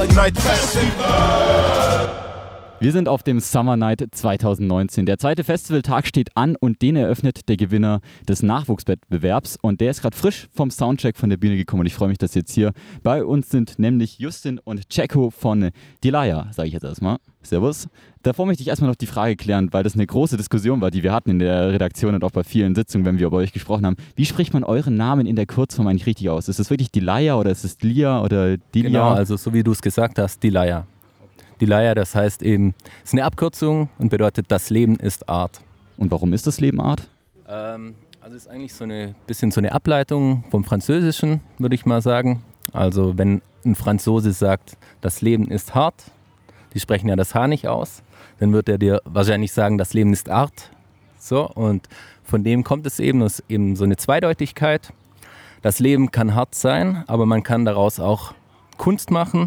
Summer Night Festival. Wir sind auf dem Summer Night 2019. Der zweite Festivaltag steht an und den eröffnet der Gewinner des Nachwuchswettbewerbs. Und der ist gerade frisch vom Soundcheck von der Bühne gekommen. Und ich freue mich, dass jetzt hier bei uns sind, nämlich Justin und Jacko von Delia, sage ich jetzt erstmal. Servus. Davor möchte ich erstmal noch die Frage klären, weil das eine große Diskussion war, die wir hatten in der Redaktion und auch bei vielen Sitzungen, wenn wir über euch gesprochen haben. Wie spricht man euren Namen in der Kurzform eigentlich richtig aus? Ist es wirklich Delia oder ist es Delia oder Delia? Genau, also so wie du es gesagt hast, Delia. Delia, das heißt eben, ist eine Abkürzung und bedeutet, das Leben ist Art. Und warum ist das Leben Art? Also ist eigentlich so eine bisschen so eine Ableitung vom Französischen, würde ich mal sagen. Also wenn ein Franzose sagt, das Leben ist hart, die sprechen ja das H nicht aus, dann wird er dir wahrscheinlich sagen, das Leben ist Art. So, und von dem kommt es eben, das ist eben so eine Zweideutigkeit. Das Leben kann hart sein, aber man kann daraus auch Kunst machen.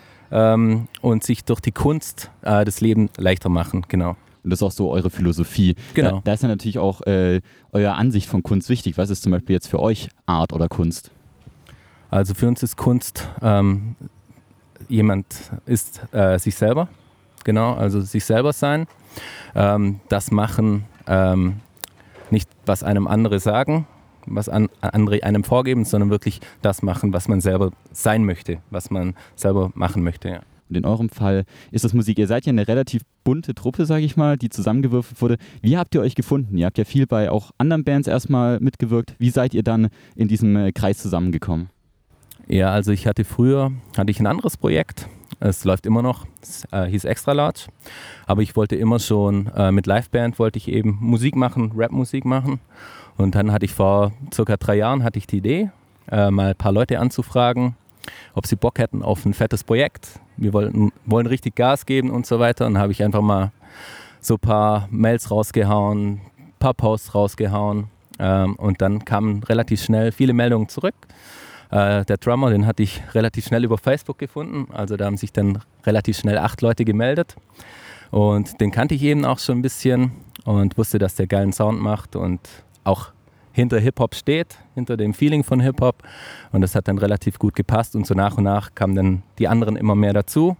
Und sich durch die Kunst das Leben leichter machen, genau. Und das ist auch so eure Philosophie. Genau. Da ist ja natürlich auch eure Ansicht von Kunst wichtig. Was ist zum Beispiel jetzt für euch Art oder Kunst? Also für uns ist Kunst, jemand ist sich selber, genau, also sich selber sein. Das machen, nicht was einem andere sagen, was andere einem vorgeben, sondern wirklich das machen, was man selber sein möchte, was man selber machen möchte. Ja. Und in eurem Fall ist das Musik. Ihr seid ja eine relativ bunte Truppe, sage ich mal, die zusammengewürfelt wurde. Wie habt ihr euch gefunden? Ihr habt ja viel bei auch anderen Bands erstmal mitgewirkt. Wie seid ihr dann in diesem Kreis zusammengekommen? Ja, also früher hatte ich ein anderes Projekt. Es läuft immer noch, es hieß Extra Large. Aber ich wollte immer schon mit Liveband wollte ich eben Musik machen, Rap-Musik machen. Und dann hatte ich vor circa 3 Jahren die Idee, mal ein paar Leute anzufragen, ob sie Bock hätten auf ein fettes Projekt. Wir wollen richtig Gas geben und so weiter. Und dann habe ich einfach mal so ein paar Mails rausgehauen, ein paar Posts rausgehauen. Und dann kamen relativ schnell viele Meldungen zurück. Der Drummer, den hatte ich relativ schnell über Facebook gefunden. Also da haben sich dann relativ schnell 8 Leute gemeldet. Und den kannte ich eben auch schon ein bisschen und wusste, dass der geilen Sound macht und auch hinter Hip-Hop steht, hinter dem Feeling von Hip-Hop. Und das hat dann relativ gut gepasst und so nach und nach kamen dann die anderen immer mehr dazu.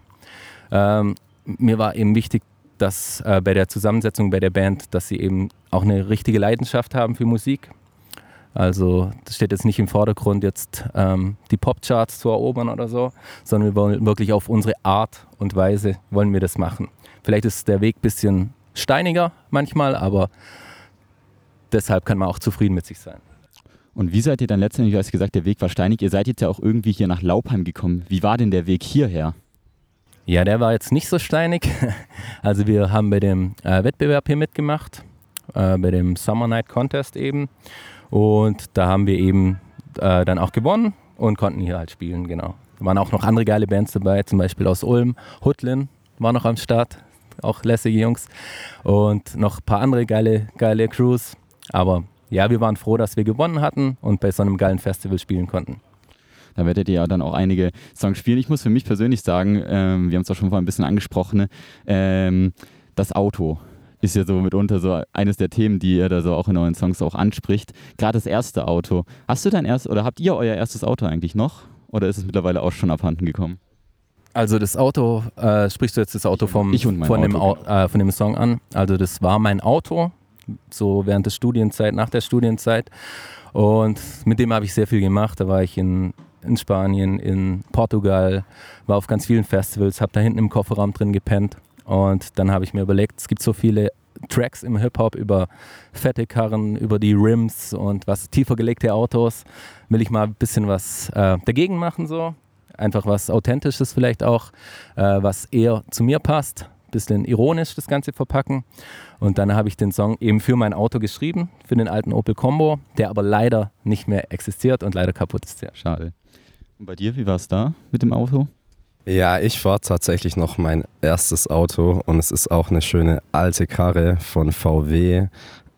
Mir war eben wichtig, dass bei der Zusammensetzung bei der Band, dass sie eben auch eine richtige Leidenschaft haben für Musik. Also das steht jetzt nicht im Vordergrund, jetzt die Popcharts zu erobern oder so, sondern wir wollen wirklich auf unsere Art und Weise wollen wir das machen. Vielleicht ist der Weg ein bisschen steiniger manchmal, aber deshalb kann man auch zufrieden mit sich sein. Und wie seid ihr dann letztendlich, du hast gesagt, der Weg war steinig, ihr seid jetzt ja auch irgendwie hier nach Laupheim gekommen. Wie war denn der Weg hierher? Ja, der war jetzt nicht so steinig. Also wir haben bei dem Wettbewerb hier mitgemacht, bei dem Summer Night Contest eben. Und da haben wir eben dann auch gewonnen und konnten hier halt spielen, genau. Da waren auch noch andere geile Bands dabei, zum Beispiel aus Ulm, Hutlin war noch am Start, auch lässige Jungs. Und noch ein paar andere geile Crews. Aber ja, wir waren froh, dass wir gewonnen hatten und bei so einem geilen Festival spielen konnten. Da werdet ihr ja dann auch einige Songs spielen. Ich muss für mich persönlich sagen, wir haben es auch schon vorhin ein bisschen angesprochen, das Auto ist ja so mitunter so eines der Themen, die ihr da so auch in euren Songs auch anspricht. Gerade das erste Auto. Habt ihr euer erstes Auto eigentlich noch? Oder ist es mittlerweile auch schon abhanden gekommen? Also das Auto, sprichst du jetzt das Auto von dem Song an? Also das war mein Auto, so während der Studienzeit, nach der Studienzeit. Und mit dem habe ich sehr viel gemacht. Da war ich in Spanien, in Portugal, war auf ganz vielen Festivals, habe da hinten im Kofferraum drin gepennt. Und dann habe ich mir überlegt, es gibt so viele Tracks im Hip-Hop über fette Karren, über die Rims und was tiefer gelegte Autos. Will ich mal ein bisschen was dagegen machen so. Einfach was Authentisches vielleicht auch, was eher zu mir passt. Bisschen ironisch das Ganze verpacken. Und dann habe ich den Song eben für mein Auto geschrieben, für den alten Opel Combo, der aber leider nicht mehr existiert und leider kaputt ist. Ja. Schade. Und bei dir, wie war es da mit dem Auto? Ja, ich fahre tatsächlich noch mein erstes Auto und es ist auch eine schöne alte Karre von VW.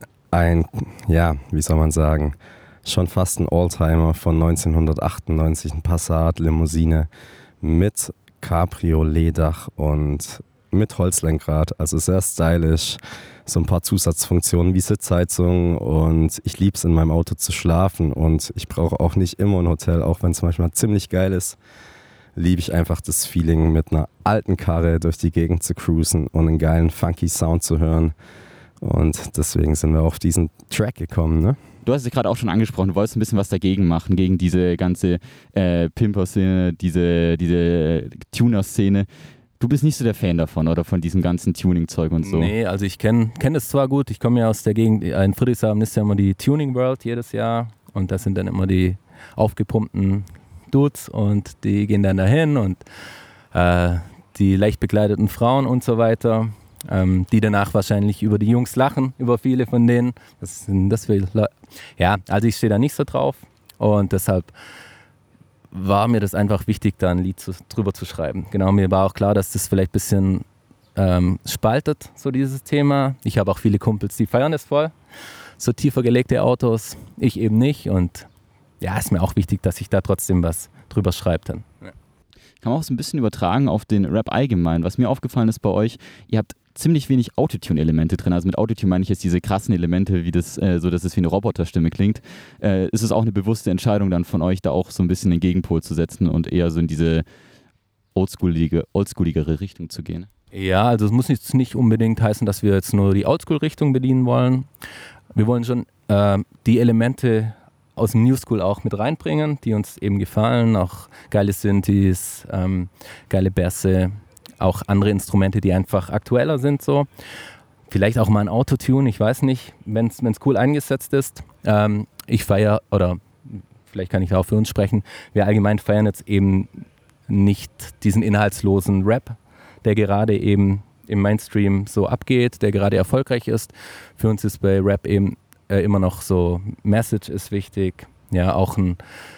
Wie soll man sagen, schon fast ein Oldtimer von 1998, ein Passat Limousine mit Cabriolet-Dach und mit Holzlenkrad, also sehr stylisch. So ein paar Zusatzfunktionen wie Sitzheizung und ich liebe es in meinem Auto zu schlafen und ich brauche auch nicht immer ein Hotel, auch wenn es manchmal ziemlich geil ist. liebe ich einfach das Feeling, mit einer alten Karre durch die Gegend zu cruisen und einen geilen, funky Sound zu hören. Und deswegen sind wir auf diesen Track gekommen, ne? Du hast es gerade auch schon angesprochen, du wolltest ein bisschen was dagegen machen, gegen diese ganze Pimper-Szene, diese Tuner-Szene. Du bist nicht so der Fan davon, oder von diesem ganzen Tuning-Zeug und so? Nee, also ich kenn es zwar gut, ich komme ja aus der Gegend, in Friedrichshafen ist ja immer die Tuning World jedes Jahr und das sind dann immer die aufgepumpten Dudes und die gehen dann dahin und die leicht bekleideten Frauen und so weiter. Die danach wahrscheinlich über die Jungs lachen, über viele von denen. Ja, also ich stehe da nicht so drauf und deshalb war mir das einfach wichtig, da ein Lied drüber zu schreiben. Genau, mir war auch klar, dass das vielleicht ein bisschen spaltet, so dieses Thema. Ich habe auch viele Kumpels, die feiern es voll, so tiefer gelegte Autos, ich eben nicht und ja, ist mir auch wichtig, dass ich da trotzdem was drüber schreibe dann. Ja. Kann man auch so ein bisschen übertragen auf den Rap allgemein. Was mir aufgefallen ist bei euch, ihr habt ziemlich wenig Autotune-Elemente drin. Also mit Autotune meine ich jetzt diese krassen Elemente, wie das, so dass es wie eine Roboterstimme klingt. Ist es auch eine bewusste Entscheidung dann von euch, da auch so ein bisschen den Gegenpol zu setzen und eher so in diese oldschooligere Richtung zu gehen? Ja, also es muss jetzt nicht unbedingt heißen, dass wir jetzt nur die Oldschool-Richtung bedienen wollen. Wir wollen schon die Elemente aus dem New School auch mit reinbringen, die uns eben gefallen. Auch geile Synthes, geile Bässe, auch andere Instrumente, die einfach aktueller sind. So. Vielleicht auch mal ein Autotune, ich weiß nicht, wenn es cool eingesetzt ist. Ich feiere, oder vielleicht kann ich auch für uns sprechen, wir allgemein feiern jetzt eben nicht diesen inhaltslosen Rap, der gerade eben im Mainstream so abgeht, der gerade erfolgreich ist. Für uns ist bei Rap eben immer noch so, Message ist wichtig, ja, auch ein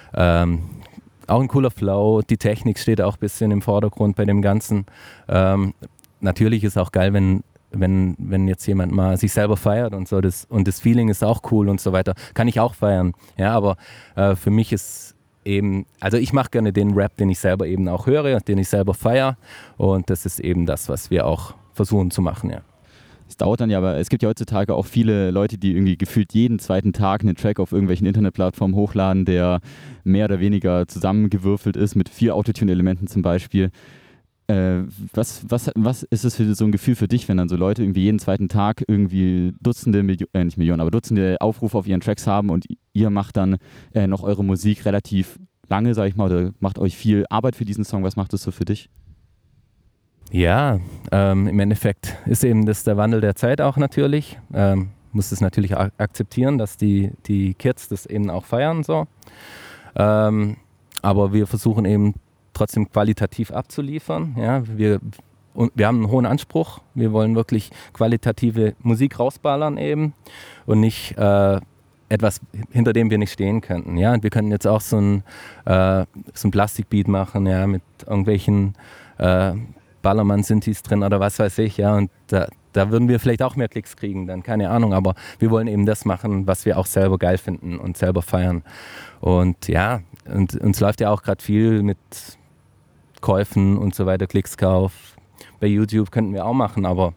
cooler Flow, die Technik steht auch ein bisschen im Vordergrund bei dem Ganzen. Natürlich ist auch geil, wenn jetzt jemand mal sich selber feiert und so, und das Feeling ist auch cool und so weiter, kann ich auch feiern, ja, aber für mich ist eben, also ich mache gerne den Rap, den ich selber eben auch höre, den ich selber feiere und das ist eben das, was wir auch versuchen zu machen, ja. Es dauert dann ja, aber es gibt ja heutzutage auch viele Leute, die irgendwie gefühlt jeden zweiten Tag einen Track auf irgendwelchen Internetplattformen hochladen, der mehr oder weniger zusammengewürfelt ist, mit 4 Autotune-Elementen zum Beispiel. Was ist es für so ein Gefühl für dich, wenn dann so Leute irgendwie jeden zweiten Tag irgendwie Dutzende Aufrufe auf ihren Tracks haben und ihr macht dann noch eure Musik relativ lange, sag ich mal, oder macht euch viel Arbeit für diesen Song? Was macht das so für dich? Ja, im Endeffekt ist eben das der Wandel der Zeit auch natürlich. Muss es natürlich akzeptieren, dass die Kids das eben auch feiern. So. Aber wir versuchen eben trotzdem qualitativ abzuliefern. Ja. Wir haben einen hohen Anspruch. Wir wollen wirklich qualitative Musik rausballern eben und nicht etwas, hinter dem wir nicht stehen könnten. Ja. Und wir könnten jetzt auch so ein Plastikbeat machen, ja, mit irgendwelchen Ballermann-Synthes drin oder was weiß ich, ja, und da würden wir vielleicht auch mehr Klicks kriegen, dann keine Ahnung, aber wir wollen eben das machen, was wir auch selber geil finden und selber feiern. Und ja, und uns läuft ja auch gerade viel mit Käufen und so weiter, Klickskauf. Bei YouTube könnten wir auch machen, aber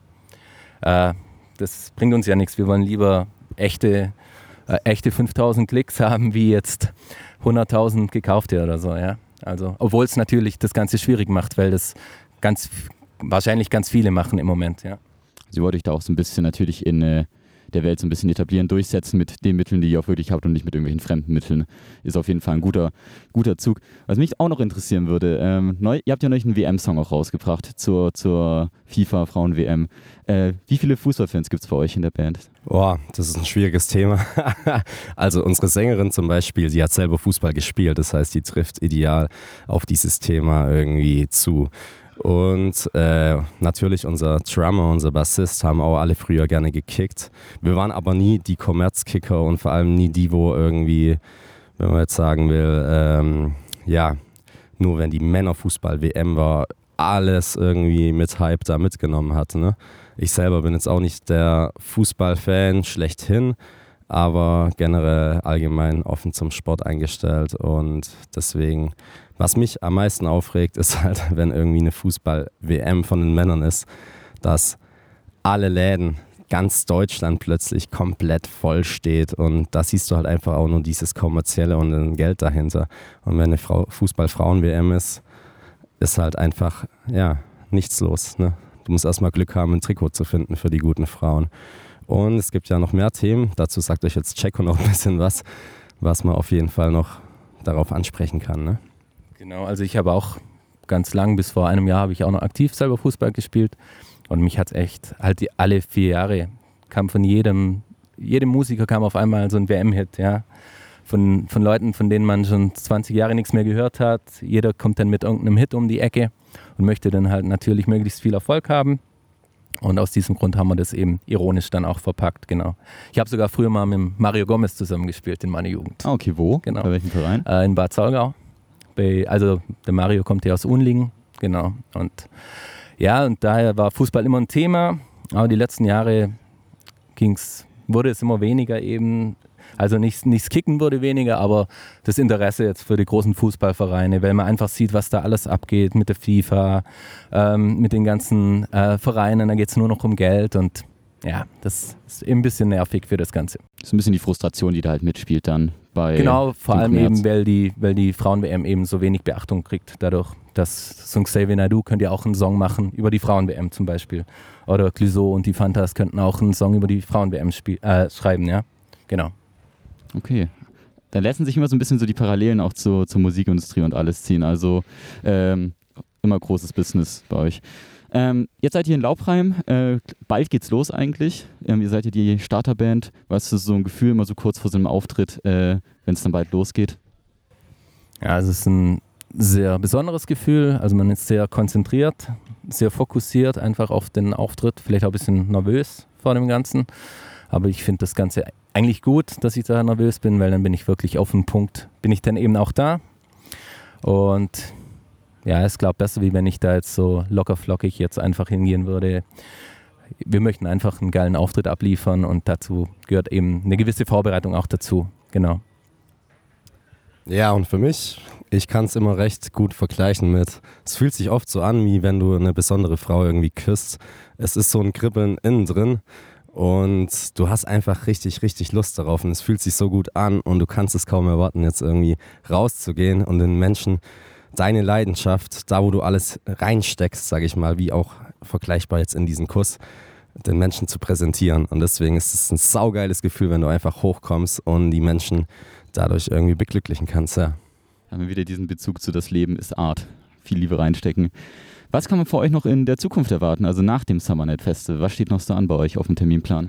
das bringt uns ja nichts. Wir wollen lieber echte 5.000 Klicks haben, wie jetzt 100.000 gekaufte oder so, ja. Also, obwohl es natürlich das Ganze schwierig macht, weil das wahrscheinlich ganz viele machen im Moment, ja. Sie wollte ich da auch so ein bisschen natürlich in der Welt so ein bisschen etablieren, durchsetzen mit den Mitteln, die ihr auch wirklich habt und nicht mit irgendwelchen fremden Mitteln. Ist auf jeden Fall ein guter Zug. Was mich auch noch interessieren würde, ihr habt ja neulich einen WM-Song auch rausgebracht zur FIFA Frauen-WM. Wie viele Fußballfans gibt es bei euch in der Band? Boah, das ist ein schwieriges Thema. Also unsere Sängerin zum Beispiel, die hat selber Fußball gespielt, das heißt, die trifft ideal auf dieses Thema irgendwie zu. Und natürlich unser Drummer, unser Bassist haben auch alle früher gerne gekickt. Wir waren aber nie die Kommerzkicker und vor allem nie die, wo irgendwie, wenn man jetzt sagen will, nur wenn die Männerfußball-WM war, alles irgendwie mit Hype da mitgenommen hat. Ne? Ich selber bin jetzt auch nicht der Fußballfan schlechthin, aber generell allgemein offen zum Sport eingestellt und deswegen, was mich am meisten aufregt, ist halt, wenn irgendwie eine Fußball-WM von den Männern ist, dass alle Läden, ganz Deutschland plötzlich komplett voll steht und da siehst du halt einfach auch nur dieses Kommerzielle und ein Geld dahinter. Und wenn eine Fußball-Frauen-WM ist, ist halt einfach, ja, nichts los. Ne? Du musst erstmal Glück haben, ein Trikot zu finden für die guten Frauen. Und es gibt ja noch mehr Themen. Dazu sagt euch jetzt Checo noch ein bisschen was man auf jeden Fall noch darauf ansprechen kann. Ne? Genau, also ich habe auch ganz lang, bis vor einem Jahr, habe ich auch noch aktiv selber Fußball gespielt. Und mich hat es echt, halt alle 4 Jahre kam von jedem Musiker kam auf einmal so ein WM-Hit, ja. Von Leuten, von denen man schon 20 Jahre nichts mehr gehört hat. Jeder kommt dann mit irgendeinem Hit um die Ecke und möchte dann halt natürlich möglichst viel Erfolg haben. Und aus diesem Grund haben wir das eben ironisch dann auch verpackt, genau. Ich habe sogar früher mal mit Mario Gomez zusammengespielt in meiner Jugend. Ah, okay, wo? Genau. Bei welchem Verein? In Bad Saulgau. Also der Mario kommt ja aus Unlingen, genau. Und ja, und daher war Fußball immer ein Thema, aber die letzten Jahre wurde es immer weniger eben. Also nicht das Kicken wurde weniger, aber das Interesse jetzt für die großen Fußballvereine, weil man einfach sieht, was da alles abgeht mit der FIFA, mit den ganzen Vereinen, da geht es nur noch um Geld und ja, das ist ein bisschen nervig für das Ganze. Das ist ein bisschen die Frustration, die da halt mitspielt dann bei Genau, vor allem Kommerz. eben, weil die Frauen-WM eben so wenig Beachtung kriegt dadurch, dass so ein Xavier Naidoo könnte ja auch einen Song machen über die Frauen-WM zum Beispiel. Oder Clouseau und die Fantas könnten auch einen Song über die Frauen-WM schreiben, ja, genau. Okay. Da lassen sich immer so ein bisschen so die Parallelen auch zur Musikindustrie und alles ziehen. Also immer großes Business bei euch. Jetzt seid ihr in Laubheim. Bald geht's los eigentlich. Ihr seid ja die Starterband. Was ist so ein Gefühl immer so kurz vor so einem Auftritt, wenn es dann bald losgeht? Ja, es ist ein sehr besonderes Gefühl. Also man ist sehr konzentriert, sehr fokussiert einfach auf den Auftritt. Vielleicht auch ein bisschen nervös vor dem Ganzen. Aber ich finde das Ganze eigentlich gut, dass ich da nervös bin, weil dann bin ich wirklich auf den Punkt, bin ich dann eben auch da. Und ja, ist glaube besser, wie wenn ich da jetzt so lockerflockig jetzt einfach hingehen würde. Wir möchten einfach einen geilen Auftritt abliefern und dazu gehört eben eine gewisse Vorbereitung auch dazu, genau. Ja, und für mich, ich kann es immer recht gut vergleichen mit, es fühlt sich oft so an, wie wenn du eine besondere Frau irgendwie küsst. Es ist so ein Kribbeln innen drin. Und du hast einfach richtig, richtig Lust darauf und es fühlt sich so gut an und du kannst es kaum erwarten, jetzt irgendwie rauszugehen und den Menschen deine Leidenschaft, da wo du alles reinsteckst, sage ich mal, wie auch vergleichbar jetzt in diesen Kuss, den Menschen zu präsentieren. Und deswegen ist es ein saugeiles Gefühl, wenn du einfach hochkommst und die Menschen dadurch irgendwie beglücklichen kannst. Ja. Haben wir wieder diesen Bezug zu das Leben ist Art. Viel Liebe reinstecken. Was kann man für euch noch in der Zukunft erwarten, also nach dem Summer Night Festival? Was steht noch so an bei euch auf dem Terminplan?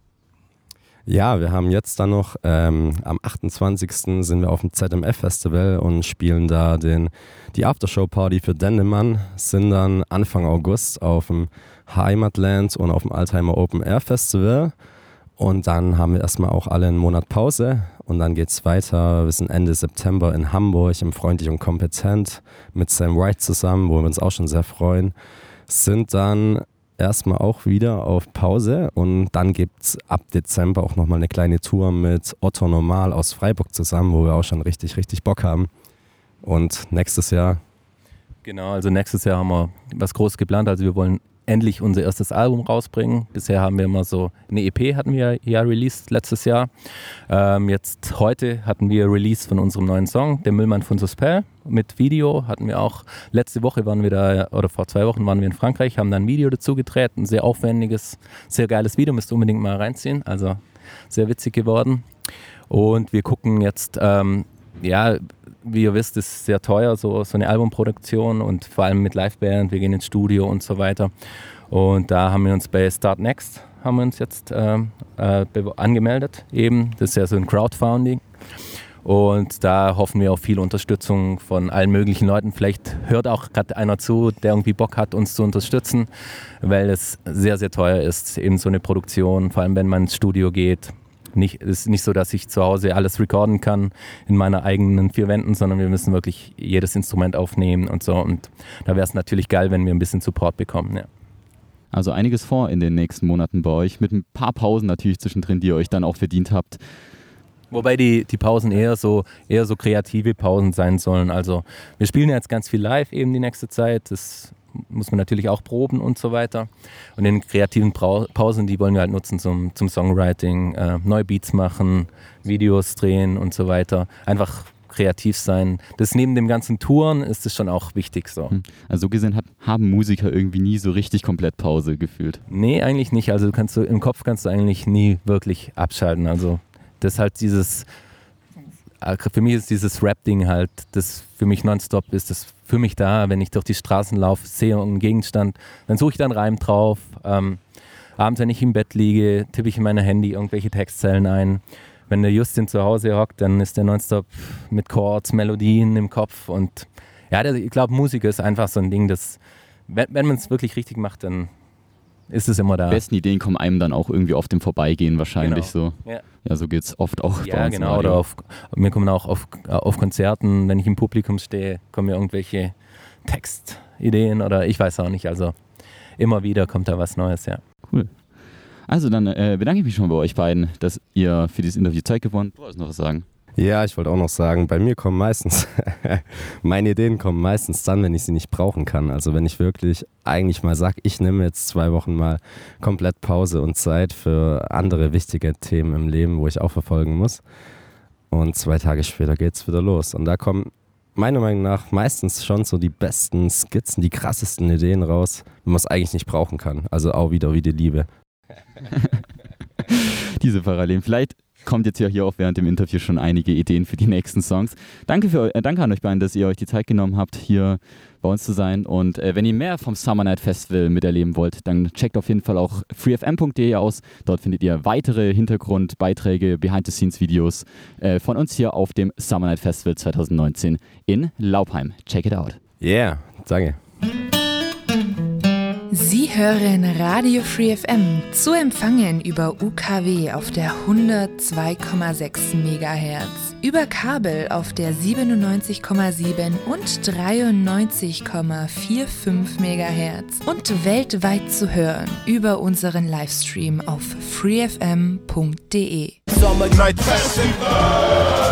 Ja, wir haben jetzt dann noch, am 28. sind wir auf dem ZMF-Festival und spielen da die Aftershow-Party für Dendemann, sind dann Anfang August auf dem Heimatland und auf dem Altheimer Open Air Festival. Und dann haben wir erstmal auch alle einen Monat Pause und dann geht es weiter. Wir sind Ende September in Hamburg im Freundlich und Kompetent mit Sam Wright zusammen, wo wir uns auch schon sehr freuen. Sind dann erstmal auch wieder auf Pause und dann gibt es ab Dezember auch nochmal eine kleine Tour mit Otto Normal aus Freiburg zusammen, wo wir auch schon richtig, richtig Bock haben. Und nächstes Jahr? Genau, also nächstes Jahr haben wir was Großes geplant. Also wir wollen endlich unser erstes Album rausbringen. Bisher haben wir immer so eine EP hatten wir ja released letztes Jahr. Jetzt heute hatten wir Release von unserem neuen Song, Der Müllmann von Suspel. Mit Video hatten wir auch, letzte Woche waren wir da, oder vor 2 Wochen waren wir in Frankreich, haben da ein Video dazu gedreht, ein sehr aufwendiges, sehr geiles Video, müsst ihr unbedingt mal reinziehen, also sehr witzig geworden. Und wir gucken jetzt, wie ihr wisst, ist sehr teuer, so eine Albumproduktion und vor allem mit Liveband, wir gehen ins Studio und so weiter. Und da haben wir uns bei Start Next jetzt angemeldet eben. Das ist ja so ein Crowdfunding. Und da hoffen wir auf viel Unterstützung von allen möglichen Leuten. Vielleicht hört auch gerade einer zu, der irgendwie Bock hat, uns zu unterstützen, weil es sehr, sehr teuer ist, eben so eine Produktion, vor allem wenn man ins Studio geht. Es ist nicht so, dass ich zu Hause alles recorden kann in meiner eigenen 4 Wänden, sondern wir müssen wirklich jedes Instrument aufnehmen und so. Und da wäre es natürlich geil, wenn wir ein bisschen Support bekommen. Ja. Also einiges vor in den nächsten Monaten bei euch, mit ein paar Pausen natürlich zwischendrin, die ihr euch dann auch verdient habt. Wobei die Pausen eher so kreative Pausen sein sollen. Also wir spielen jetzt ganz viel live eben die nächste Zeit. Das muss man natürlich auch proben und so weiter. Und in kreativen Pausen, die wollen wir halt nutzen zum Songwriting, neue Beats machen, Videos drehen und so weiter. Einfach kreativ sein. Das neben dem ganzen Touren ist es schon auch wichtig so. Also so gesehen haben Musiker irgendwie nie so richtig komplett Pause gefühlt. Nee, eigentlich nicht. Also im Kopf kannst du eigentlich nie wirklich abschalten. Also das ist halt für mich ist dieses Rap-Ding halt, das für mich nonstop ist, das für mich da, wenn ich durch die Straßen laufe, sehe einen Gegenstand, dann suche ich da einen Reim drauf. Abends, wenn ich im Bett liege, tippe ich in mein Handy irgendwelche Textzeilen ein. Wenn der Justin zu Hause hockt, dann ist der nonstop mit Chords, Melodien im Kopf. Und ja, ich glaube, Musik ist einfach so ein Ding, das, wenn man es wirklich richtig macht, dann ist es immer da. Die besten Ideen kommen einem dann auch irgendwie auf dem Vorbeigehen wahrscheinlich so. Ja. Ja, so geht es oft auch bei uns. Genau. Oder mir kommen auch auf Konzerten, wenn ich im Publikum stehe, kommen mir irgendwelche Textideen oder ich weiß auch nicht. Also immer wieder kommt da was Neues, ja. Cool. Also dann bedanke ich mich schon bei euch beiden, dass ihr für dieses Interview Zeit gewonnen habt. Du wolltest noch was sagen? Ja, ich wollte auch noch sagen, bei mir kommen meistens, meine Ideen kommen meistens dann, wenn ich sie nicht brauchen kann. Also wenn ich wirklich eigentlich mal sage, ich nehme jetzt 2 Wochen mal komplett Pause und Zeit für andere wichtige Themen im Leben, wo ich auch verfolgen muss. Und 2 Tage später geht's wieder los. Und da kommen meiner Meinung nach meistens schon so die besten Skizzen, die krassesten Ideen raus, wenn man es eigentlich nicht brauchen kann. Also auch wieder wie die Liebe. Diese Parallelen. Vielleicht kommt jetzt ja hier auch während dem Interview schon einige Ideen für die nächsten Songs. Danke an euch beiden, dass ihr euch die Zeit genommen habt, hier bei uns zu sein. Und wenn ihr mehr vom Summer Night Festival miterleben wollt, dann checkt auf jeden Fall auch freefm.de aus. Dort findet ihr weitere Hintergrundbeiträge, Behind-the-Scenes-Videos von uns hier auf dem Summer Night Festival 2019 in Laupheim. Check it out. Yeah, danke. Sie hören Radio Free FM, zu empfangen über UKW auf der 102,6 MHz, über Kabel auf der 97,7 und 93,45 MHz und weltweit zu hören über unseren Livestream auf freefm.de. Summer Night Festival.